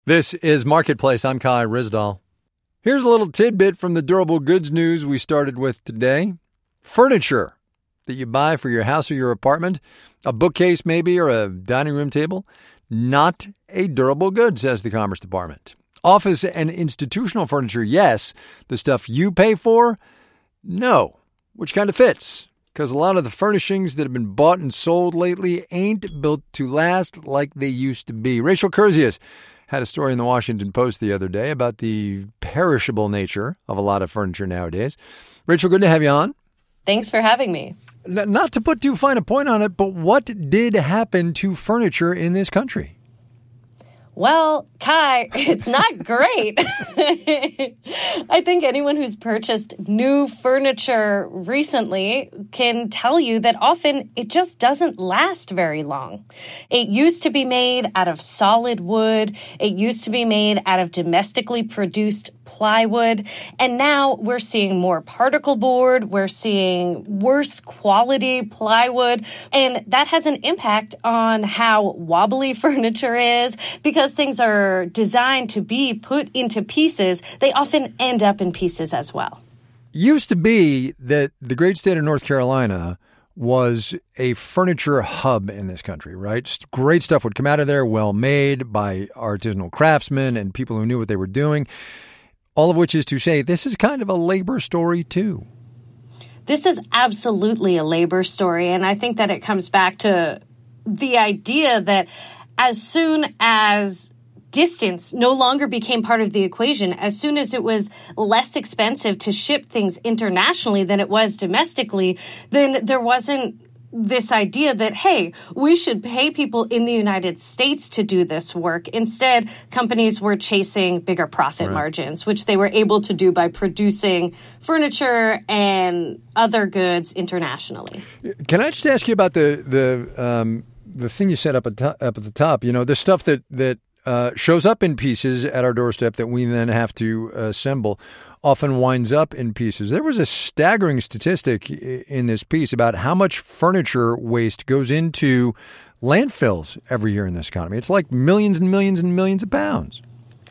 This is Marketplace. I'm Kai Ryssdal. Here's a little tidbit from the durable goods news we started with today. Furniture that you buy for your house or your apartment, a bookcase maybe, or a dining room table, not a durable good, says the Commerce Department. Office and institutional furniture, yes. The stuff you pay for, no. Which kind of fits, because a lot of the furnishings that have been bought and sold lately ain't built to last like they used to be. Rachel Kurzius had a story in the Washington Post the other day about the perishable nature of a lot of furniture nowadays. Rachel, good to have you on. Thanks for having me. Not to put too fine a point on it, but what did happen to furniture in this country? Well, Kai, it's not great. I think anyone who's purchased new furniture recently can tell you that often it just doesn't last very long. It used to be made out of solid wood. It used to be made out of domestically produced plywood. And now we're seeing more particle board. We're seeing worse quality plywood. And that has an impact on how wobbly furniture is because things are designed to be put into pieces. They often end up in pieces as well. Used to be that the great state of North Carolina was a furniture hub in this country, right? Great stuff would come out of there, well made by artisanal craftsmen and people who knew what they were doing. All of which is to say, this is kind of a labor story, too. This is absolutely a labor story. And I think that it comes back to the idea that as soon as distance no longer became part of the equation, as soon as it was less expensive to ship things internationally than it was domestically, then there wasn't this idea that, hey, we should pay people in the United States to do this work. Instead, companies were chasing bigger profit margins, which they were able to do by producing furniture and other goods internationally. Can I just ask you about the thing you said up at the top? You know, the stuff that shows up in pieces at our doorstep that we then have to assemble often winds up in pieces. There was a staggering statistic in this piece about how much furniture waste goes into landfills every year in this economy. It's like millions and millions and millions of pounds.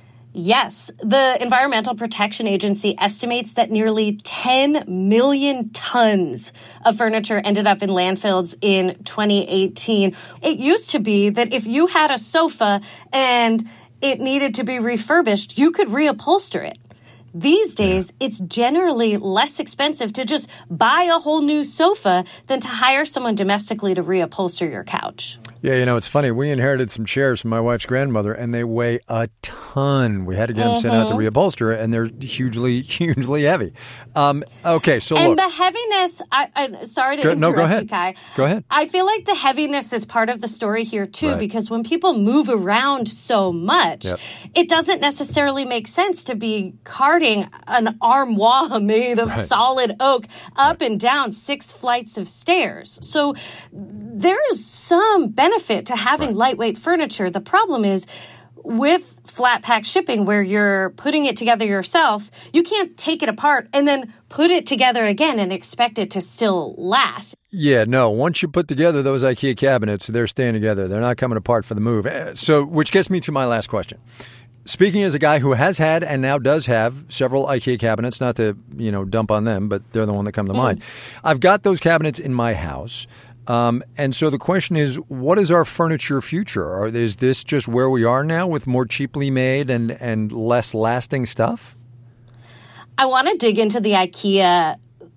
Yes. The Environmental Protection Agency estimates that nearly 10 million tons of furniture ended up in landfills in 2018. It used to be that if you had a sofa and it needed to be refurbished, you could reupholster it. These days, it's generally less expensive to just buy a whole new sofa than to hire someone domestically to reupholster your couch. Yeah, you know, it's funny. We inherited some chairs from my wife's grandmother, and they weigh a ton. We had to get them sent out to reupholster, and they're hugely, hugely heavy. Okay, so and look. the heaviness, sorry to interrupt go ahead. you, Kai. Go ahead. I feel like the heaviness is part of the story here, too, because when people move around so much, it doesn't necessarily make sense to be carting an armoire made of solid oak up and down 6 flights of stairs. So there is some benefit to having lightweight furniture. The problem is with flat pack shipping, where you're putting it together yourself, you can't take it apart and then put it together again and expect it to still last. Yeah, no. Once you put together those IKEA cabinets, they're staying together. They're not coming apart for the move. So, which gets me to my last question. Speaking as a guy who has had and now does have several IKEA cabinets, not to, dump on them, but they're the one that come to mind. I've got those cabinets in my house. And so the question is, what is our furniture future? Or is this just where we are now with more cheaply made and less lasting stuff? I want to dig into the IKEA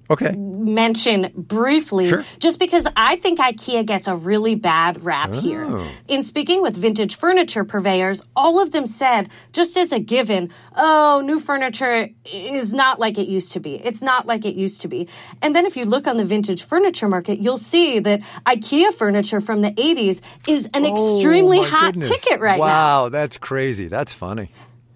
mention briefly, just because I think IKEA gets a really bad rap here. In speaking with vintage furniture purveyors, all of them said, just as a given, new furniture is not like it used to be. It's not like it used to be. And then if you look on the vintage furniture market, you'll see that IKEA furniture from the 80s is an extremely hot ticket right now. Wow, that's crazy. That's funny.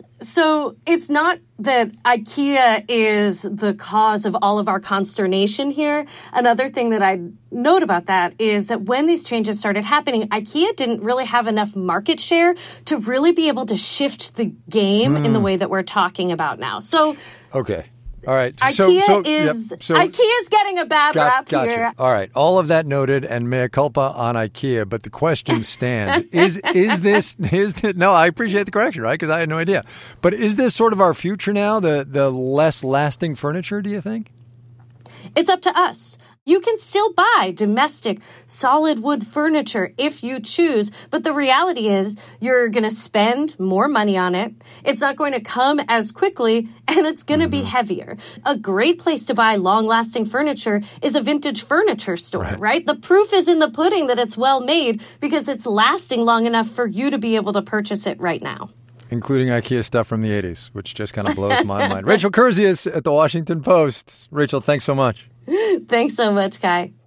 So it's not that IKEA is the cause of all of our consternation here. Another thing that I note about that is that when these changes started happening, IKEA didn't really have enough market share to really be able to shift the game in the way that we're talking about now. So All right. IKEA's getting a bad rap gotcha. here. All right. All of that noted, and mea culpa on IKEA. But the question stands: is this? No, I appreciate the correction, right? Because I had no idea. But is this sort of our future now? The less lasting furniture? Do you think? It's up to us. You can still buy domestic solid wood furniture if you choose, but the reality is you're going to spend more money on it. It's not going to come as quickly, and it's going to be heavier. A great place to buy long-lasting furniture is a vintage furniture store, right? The proof is in the pudding that it's well made because it's lasting long enough for you to be able to purchase it right now. Including IKEA stuff from the 80s, which just kind of blows my mind. Rachel Kurzius at The Washington Post. Rachel, thanks so much. Thanks so much, Kai.